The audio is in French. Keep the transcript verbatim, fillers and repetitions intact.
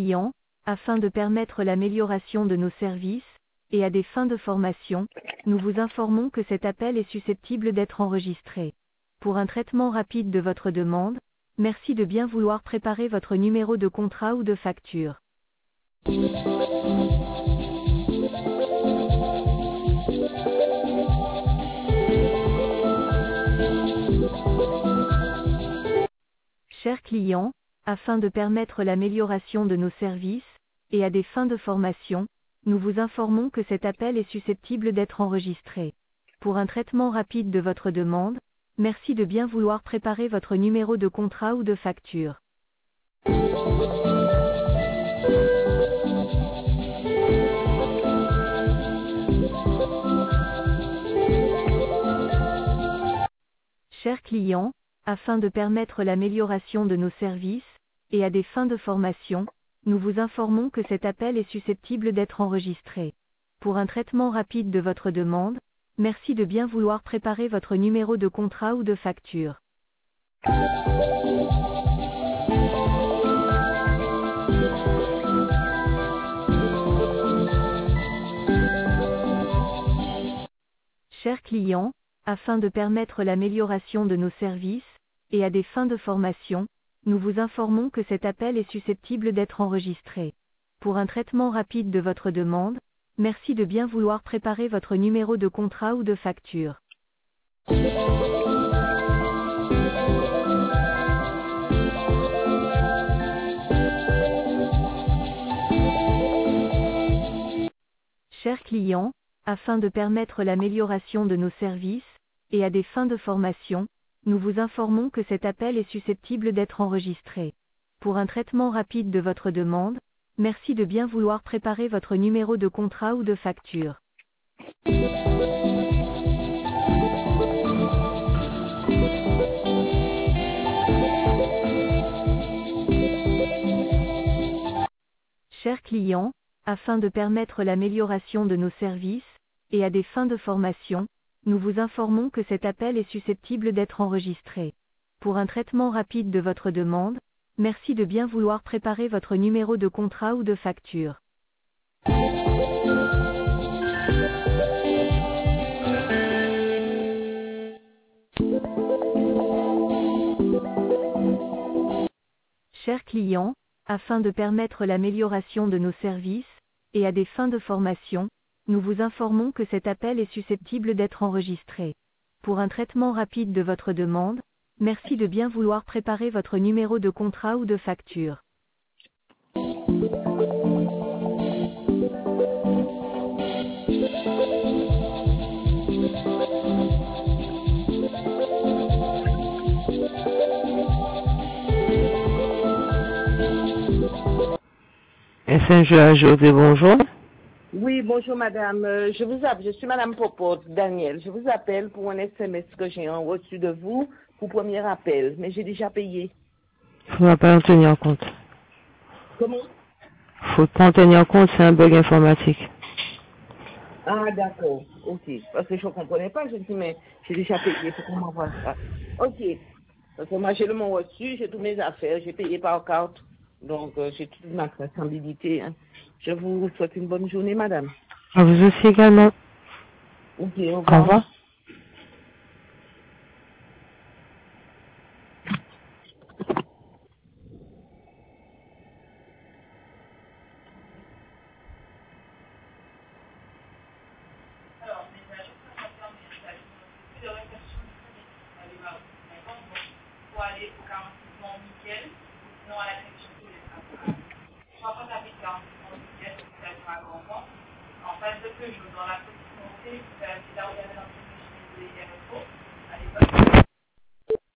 client, afin de permettre l'amélioration de nos services, et à des fins de formation, nous vous informons que cet appel est susceptible d'être enregistré. Pour un traitement rapide de votre demande, merci de bien vouloir préparer votre numéro de contrat ou de facture. Chers clients, afin de permettre l'amélioration de nos services, et à des fins de formation, nous vous informons que cet appel est susceptible d'être enregistré. Pour un traitement rapide de votre demande, merci de bien vouloir préparer votre numéro de contrat ou de facture. Chers clients, afin de permettre l'amélioration de nos services, et à des fins de formation, nous vous informons que cet appel est susceptible d'être enregistré. Pour un traitement rapide de votre demande, merci de bien vouloir préparer votre numéro de contrat ou de facture. Chers clients, afin de permettre l'amélioration de nos services, et à des fins de formation, nous vous informons que cet appel est susceptible d'être enregistré. Pour un traitement rapide de votre demande, merci de bien vouloir préparer votre numéro de contrat ou de facture. Chers clients, afin de permettre l'amélioration de nos services, et à des fins de formation, nous vous informons que cet appel est susceptible d'être enregistré. Pour un traitement rapide de votre demande, merci de bien vouloir préparer votre numéro de contrat ou de facture. Chers clients, afin de permettre l'amélioration de nos services, et à des fins de formation, nous vous informons que cet appel est susceptible d'être enregistré. Pour un traitement rapide de votre demande, merci de bien vouloir préparer votre numéro de contrat ou de facture. Chers clients, afin de permettre l'amélioration de nos services, et à des fins de formation, nous vous informons que cet appel est susceptible d'être enregistré. Pour un traitement rapide de votre demande, merci de bien vouloir préparer votre numéro de contrat ou de facture. S N G A José, bonjour. Oui, bonjour madame. Euh, je vous appelle, je suis madame Popote, Daniel. Je vous appelle pour un S M S que j'ai reçu de vous pour premier appel, mais j'ai déjà payé. Il ne faudra pas en tenir compte. Comment? Il faut pas en tenir compte, c'est un bug informatique. Ah d'accord, ok. Parce que je ne comprenais pas, je me dis mais j'ai déjà payé, faut qu'on m'envoie ça. Ok. Parce que moi j'ai le mot reçu, j'ai toutes mes affaires, j'ai payé par carte. Donc euh, j'ai toute ma traçabilité. Hein. Je vous souhaite une bonne journée, madame. À vous aussi également. Ok, au Au revoir. revoir. En face de Peugeot, dans la petite montée, c'est là où il y avait l'entreprise de l'I R F O, à l'époque.